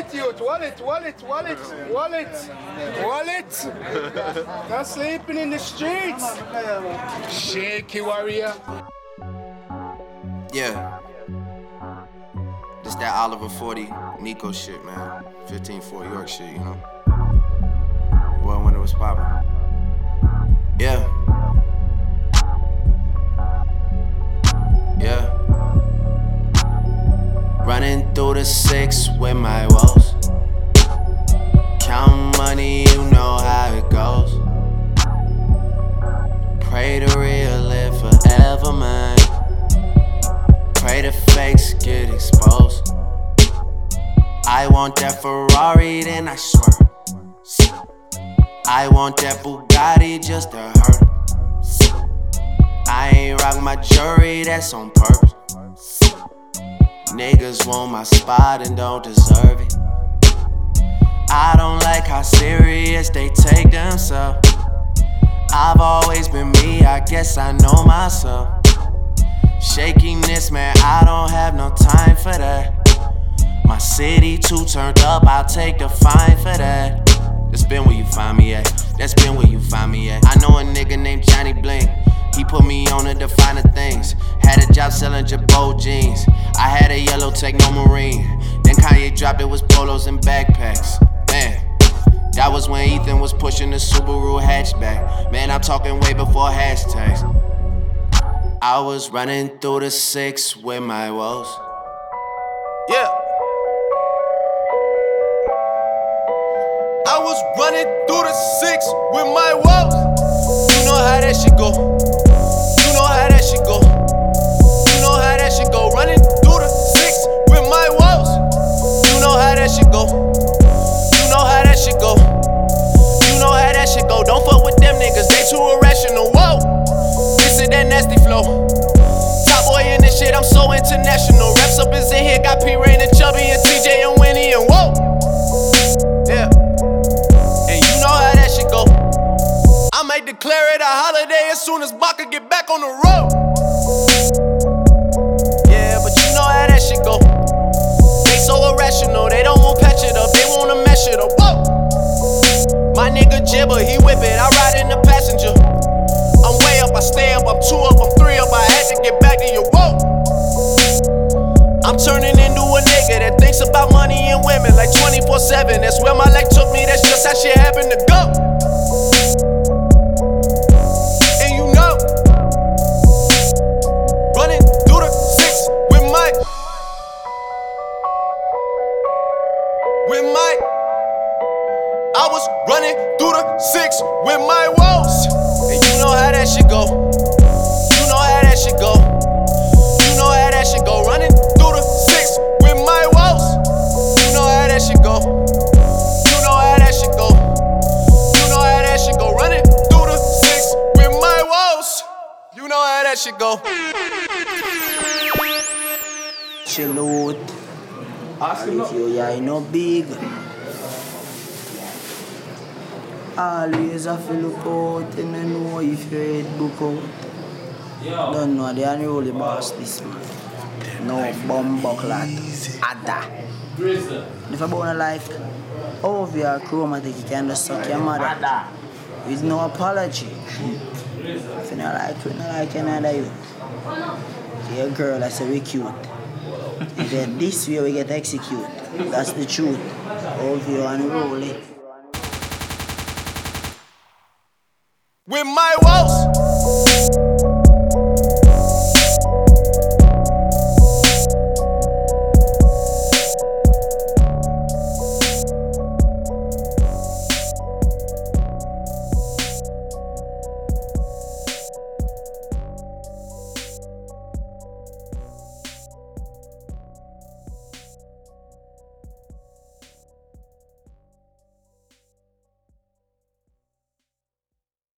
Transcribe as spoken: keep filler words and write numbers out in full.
Wallet, youth, wallet, wallet, wallet, wallet, wallet. Not sleeping in the streets. Shaky warrior. Yeah. This that Oliver forty Nico shit, man. fifteen Fort York shit, you know. Well, when it was poppin'. Yeah. Yeah. Running through the six with my woes. Count money, you know how it goes. Pray the real live forever, man. Pray the fakes get exposed. I want that Ferrari, then I swear. I want that Bugatti just to hurt. I ain't rock my jewelry, that's on purpose. Niggas want my spot and don't deserve it. I don't like how serious they take themselves. I've always been me, I guess I know myself. Shakiness, man, I don't have no time for that. My city too turned up, I'll take the fine for that. That's been where you find me at. That's been where you find me at. I know a nigga named Johnny Bling. He put me on to define the things. Had a job selling Jabot jeans. I had a yellow Techno Marine. Then Kanye dropped it was polos and backpacks. Man, that was when Ethan was pushing the Subaru hatchback. Man, I'm talking way before hashtags. I was running through the six with my woes. Yeah. I was running through the six with my woes. You know how that shit go. You know how that shit go. You know how that shit go. Running through the six with my woes. You know how that shit go. You know how that shit go. You know how that shit go. Don't fuck with them niggas, they too irrational. Whoa, this is that nasty flow. Top boy in this shit, I'm so international. Reps up is in here, got P Rain and Chubby and T J and Winnie and whoa. Yeah. I might declare it a holiday as soon as Baka get back on the road. Yeah, but you know how that shit go. They so irrational, they don't want patch it up, they wanna mesh it up. Whoa! My nigga Jibber, he whip it, I ride in the passenger. I'm way up, I stay up, I'm two up, I'm three up, I had to get back to you. Whoa! I'm turning into a nigga that thinks about money and women like twenty-four seven. That's where my life took me, that's just how shit happened to go. With my, I was running through the six with my woes. And you know how that shit go. You know how that shit go. You know how that shit go. Running through the six with my woes. You know how that shit go. You know how that shit go. You know how that shit go. Running through the six with my woes. You know how that shit go. Chill out. Ask him if you, yeah, you know big. Always have to look out and you know if your head book out. Don't know, they are the only boss this man. No bomb buckler. Ada. If I born a life, over your chromatic, you can just suck your mother. With no apology. If you don't like you, you don't like another you. Your girl, I say we cute. Then this way we get execute. That's the truth. Over you and roll it. With my woes.